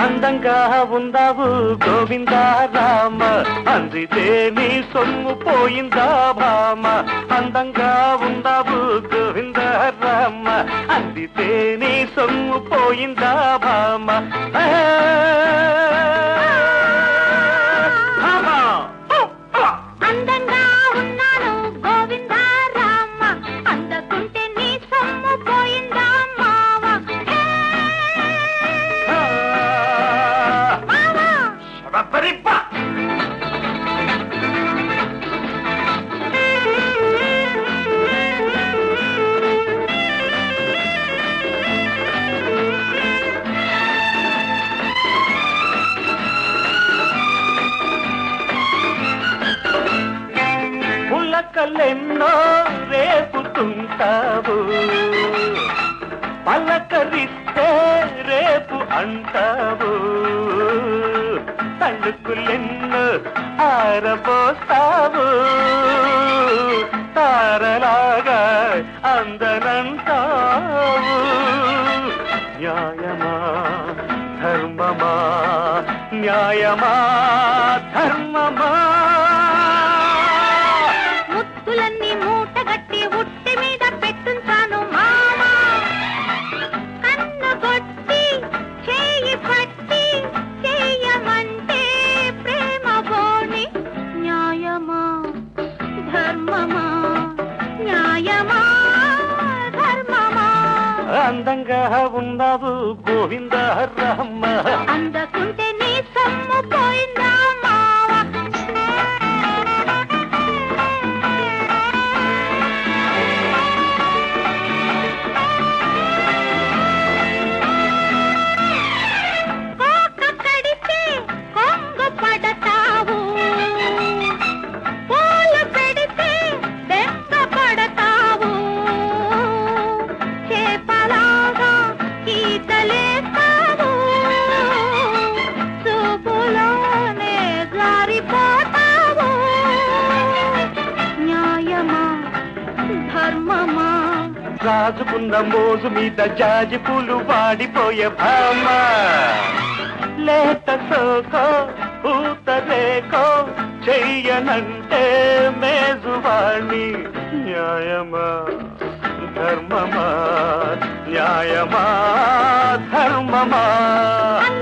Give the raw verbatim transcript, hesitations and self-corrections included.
అందంగా ఉందావు గోవిందా రామ, అందితే నీ సొమ్ము పోయిందా భామ. అందంగా ఉందావు గోవిందా రామ, అందితే నీ సొమ్ము పోయిందా భామ. అందంగా ఉన్నాను గోవిందా రామ, అందకుంటే నీ సొమ్ము పోయిందా మావ. పులకలెన్నో రేపుతుంటావు, పలకరిస్తే రేపు అంటావు. తలుకులెన్నో ఆరబోస్తావు, తారలాగా అందనంటావు. న్యాయమా ధర్మమా, న్యాయమా ధర్మమా. ముత్తులన్నీ మూటగట్టి ఉట్టి మీద పెట్టుంచాను మామా, కన్ను కొట్టి చేయి పట్టి చేయమంటే ప్రేమ బోని. న్యాయమా ధర్మమా, న్యాయమా ధర్మమా. అందంగా ఉన్నావు గోవిందా రామ, అందకుంటే నీ సొమ్ము పోయిందా మావ. కోక కడితే కొంగు పడతావు, పూలు పెడితే బెంగ పడతావు. చేపలాగా ఈతలేస్తావు, చూపులోనే జారిపోతావు. న్యాయమా ధర్మమా. రాజుకున్న మోజు మీద జాజి పూలు వాడిపోయే భామ. లేత సోకో పూత రేకో చెయ్యనంటే మేజువాణి. న్యాయమా ధర్మమా, న్యాయమా ధర్మమా.